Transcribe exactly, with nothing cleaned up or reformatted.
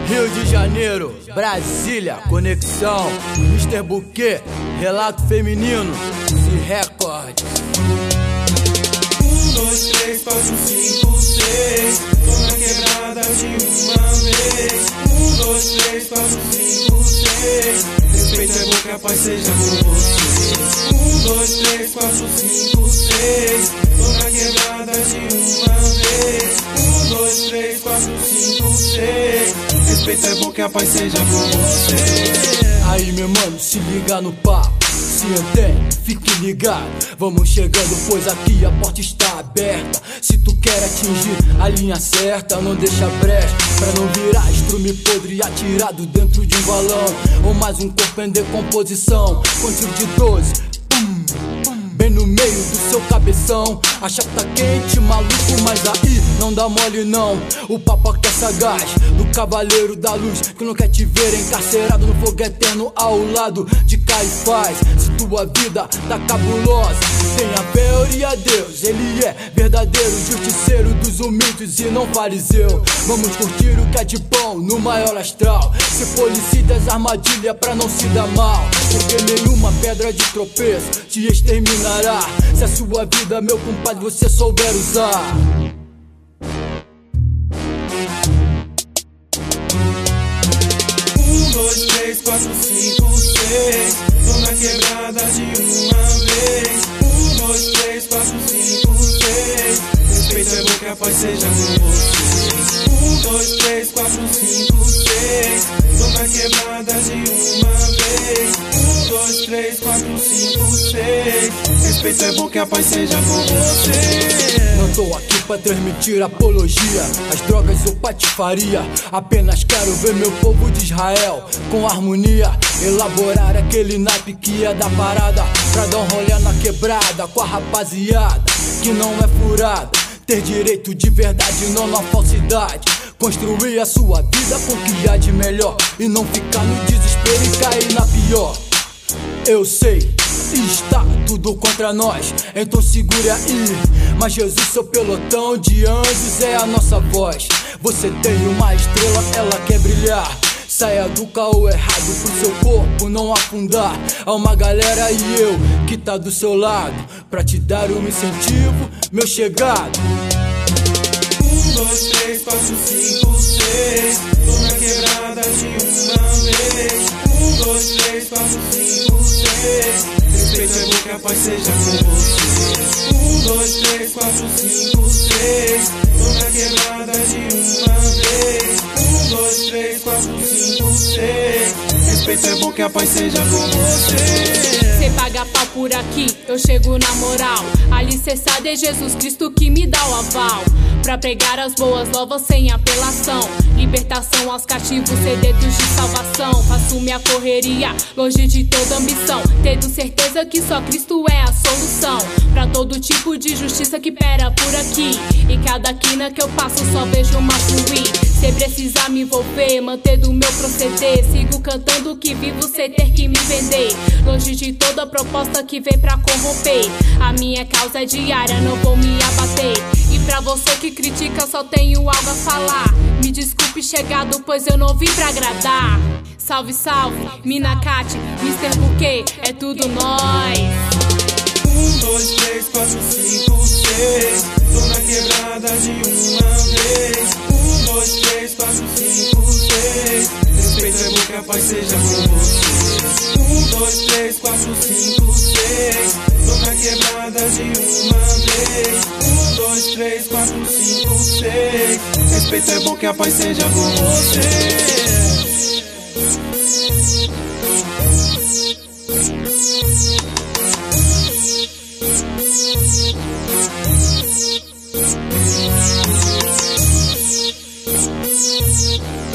Rio de Janeiro, Brasília, conexão, mister Buquê, relato feminino, se recorde. Um, dois, três, quatro, cinco, seis, tô na quebrada de uma vez. Um, dois, três, quatro, cinco, seis, respeito é bom que a paz seja com você. Um, dois, três, quatro, cinco, seis, tô na quebrada de uma vez. Um, dois, três, quatro, cinco, seis, respeito é bom que a paz seja com você. Aí meu mano, se liga no papo, se entende, fique ligado. Vamos chegando, pois aqui a porta está aberta. Se tu quer atingir a linha certa, não deixa brecha pra não virar estrume podre atirado dentro de um balão, ou mais um corpo em decomposição com tiro de doze, pum, bem no meio do seu cabeção. A chapa tá quente, maluco, mas aí não dá mole não. O papo aqui é sagaz, do cavaleiro da luz, que não quer te ver encarcerado no fogo eterno ao lado de Caifás. Se tua vida tá cabulosa, tenha fé e a Deus, ele é verdadeiro justiceiro dos humildes e não fariseu. Vamos curtir o que é de bom no maior astral, se policie das armadilhas pra não se dar mal, porque nenhuma pedra de tropeço te exterminará, se a sua vida, meu compadre, você souber usar. Um, dois, três, quatro, cinco, seis, tô na quebrada de uma vez. Um, dois, três, quatro, cinco, seis, respeito é bom que a paz seja com você. Um, dois, três, quatro, cinco, seis, tô na quebrada de uma vez. Um, dois, três, quatro, cinco, seis, respeito é bom que a paz seja com você. Não tô aqui pra transmitir apologia às drogas ou patifaria, apenas quero ver meu povo de Israel com harmonia, elaborar aquele naipe que é da parada, pra dar um rolê na quebrada com a rapaziada que não é furada, ter direito de verdade, não na falsidade, construir a sua vida com o que há de melhor e não ficar no desespero e cair na pior. Eu sei, está tudo contra nós, então segure aí, mas Jesus, seu pelotão de anjos, é a nossa voz. Você tem uma estrela, ela quer brilhar, saia do caô errado pro seu corpo não afundar. Há uma galera e eu que tá do seu lado, pra te dar um incentivo, meu chegado. Um, dois, três, quatro, cinco, seis, tô na quebrada de uma vez. Um, dois, três, quatro, cinco, seis, respeito é bom que a paz seja com você. Um, dois, três, quatro, cinco, seis, tô na quebrada de uma vez. Um, dois, três, quatro, cinco, seis, respeito é bom que a paz seja com você. Cê paga pau por aqui, eu chego na moral. Alicerçado é Jesus Cristo que me dá o aval, pra pregar as boas novas sem apelação, libertação aos cativos, sedentos de salvação. Faço minha correria, longe de toda ambição, tendo certeza que só Cristo é a solução pra todo tipo de justiça que pera por aqui. E cada quina que eu passo só vejo uma fluir. Cê precisa me envolver, manter do meu proceder, sigo cantando que vivo sem ter que me vender, longe de toda proposta que vem pra corromper. A minha causa é diária, não vou me abater. E pra você que critica, só tenho algo a falar. Me desculpe, chegado, pois eu não vim pra agradar. Salve, salve, Mina Cat, mister Buquê, é tudo nós. Um, dois, três, quatro, cinco, seis, tô na quebrada de uma vez. Um, dois, três, quatro, cinco, seis, respeito é bom que a paz seja com você. Um, dois, três, quatro, cinco, seis, tô na quebrada de uma vez. Um, dois, três, quatro, cinco, seis, respeito é bom que a paz seja com você. We'll be right back.